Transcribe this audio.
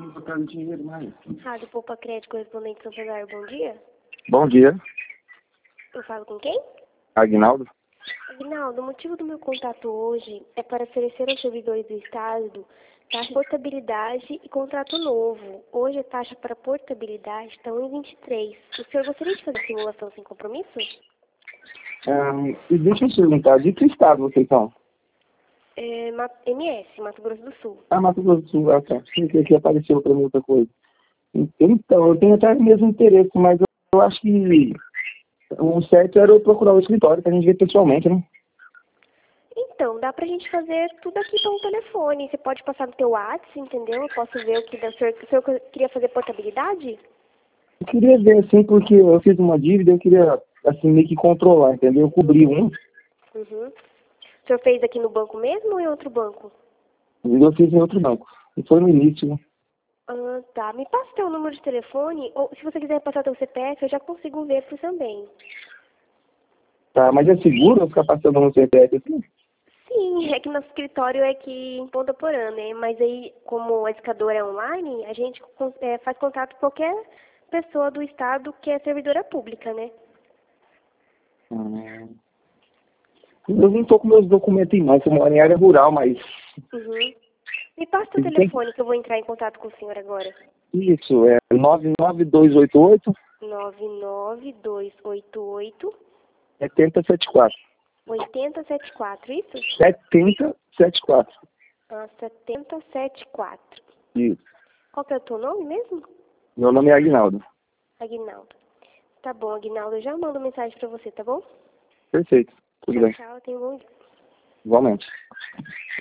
Eu quero dinheiro mais. Rádio Poupa Crédito, correspondente São Cesário, bom dia. Bom dia, Eu falo com quem? Aguinaldo. Aguinaldo, o motivo do meu contato hoje é para oferecer aos servidores do Estado taxa de portabilidade e contrato novo. Hoje a taxa para portabilidade está 1,23. O senhor gostaria de fazer simulação sem compromisso? E deixa eu te perguntar, de que estado vocês são? MS, Mato Grosso do Sul. Ah, Mato Grosso do Sul, tá. Achei que apareceu para mim outra coisa. Então, eu tenho até o mesmo interesse, mas eu acho que o certo era eu procurar o escritório para a gente ver pessoalmente, né? Então, dá pra gente fazer tudo aqui pelo telefone. Você pode passar no teu WhatsApp, entendeu? Eu posso ver o que o senhor queria fazer portabilidade? Eu queria ver, assim, porque eu fiz uma dívida, eu queria, assim, meio que controlar, entendeu? Eu cobri um, Uhum. O senhor fez aqui no banco mesmo ou em outro banco? e eu fiz em outro banco. E foi no início, né? Ah, tá. Me passa o teu número de telefone, ou se você quiser passar teu CPF, eu já consigo ver por também. Tá, mas é seguro eu ficar passando no CPF assim? Sim, é que nosso escritório é aqui em Ponta Porã, né? Mas aí, como a escadora é online, a gente faz contato com qualquer pessoa do estado que é servidora pública, né? Eu não tô com meus documentos em mãos, eu moro em área rural, mas... Uhum. Me passa o Ele tem... telefone que eu vou entrar em contato com o senhor agora. Isso, é 99288 99288 7074. 8074, isso? 7074. Ah, 7074. Isso. Qual que é o teu nome mesmo? Meu nome é Aguinaldo. Aguinaldo. Tá bom, Aguinaldo, eu já mando mensagem pra você, tá bom? Perfeito. Tudo Tchau, bem. tchau, tenha um bom dia. Igualmente.